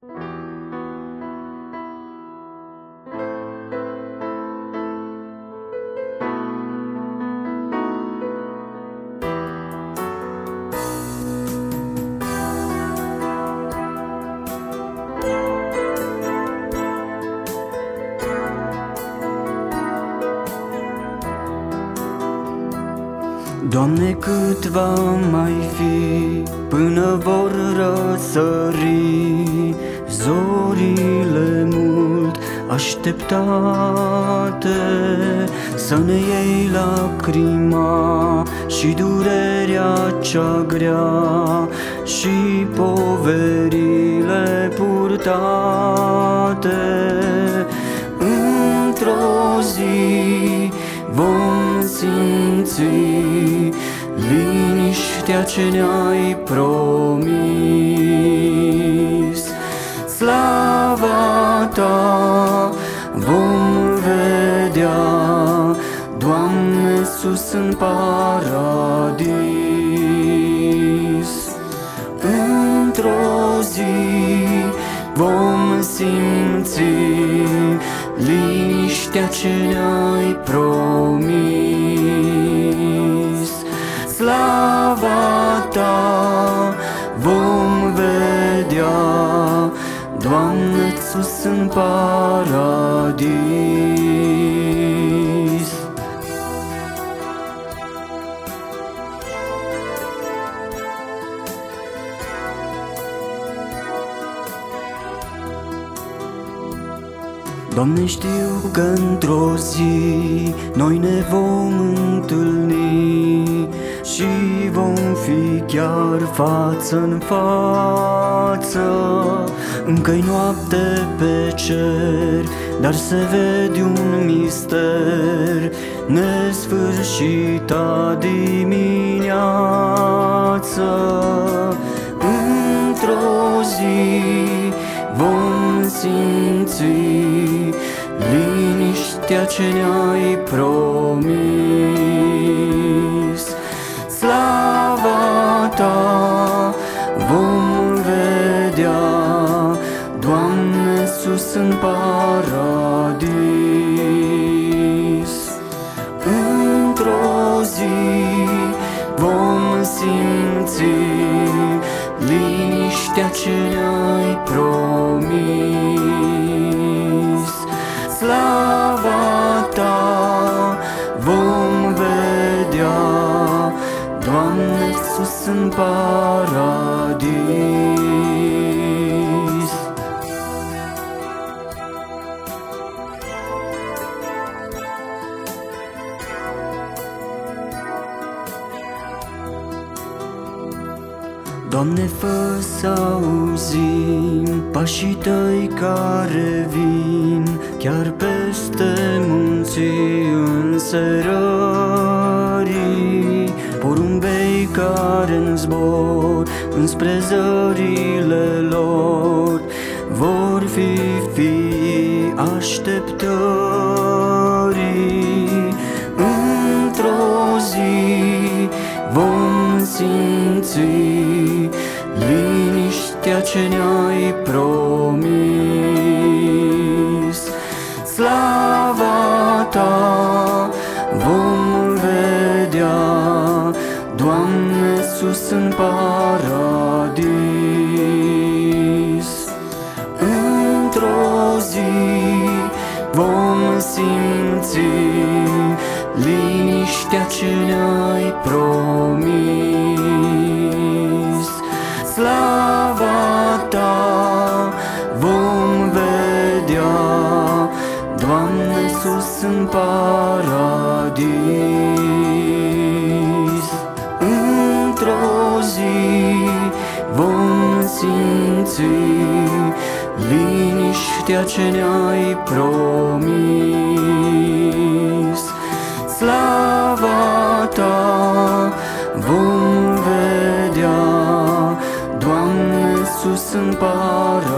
Doamne, cât va mai fi până vor răsări zorile mult așteptate, să ne iei lacrima și durerea cea grea și poverile purtate. Într-o zi vom simți liniștea ce ne-ai promis. Slava Ta vom vedea, Doamne, sus în paradis. Într-o zi vom simți liniștea ce ne-ai promis. Slava Ta vom vedea, Doamne, sus în paradis. Doamne, știu că într-o zi noi ne vom întâlni și vom fi chiar față-n față. Încă-i noapte pe cer, dar se vede un mister, nesfârșita dimineață. Într-o zi vom simți liniștea ce ne-ai promis. Slava Ta vom vedea, Doamne, sus în paradis. Într-o zi vom simți liniștea ce ne-ai promis. Slava Ta vom vedea, Doamne, sus în paradis. Doamne, fă să auzim pașii Tăi care vin chiar peste munții înserării, porumbei care-n zbor înspre zările lor vor fi fii așteptării. Într-o zi vom simți liniștea ce ne-ai promis. Slava Ta vom vedea, Doamne, sus în paradis. Într-o zi vom simți liniștea ce ne-ai promis. Slava Ta vom vedea, Doamne, sus în paradis. Într-o zi vom simți liniștea ce ne-ai promis. Slava Ta vom vedea, Doamne, sus în paradis.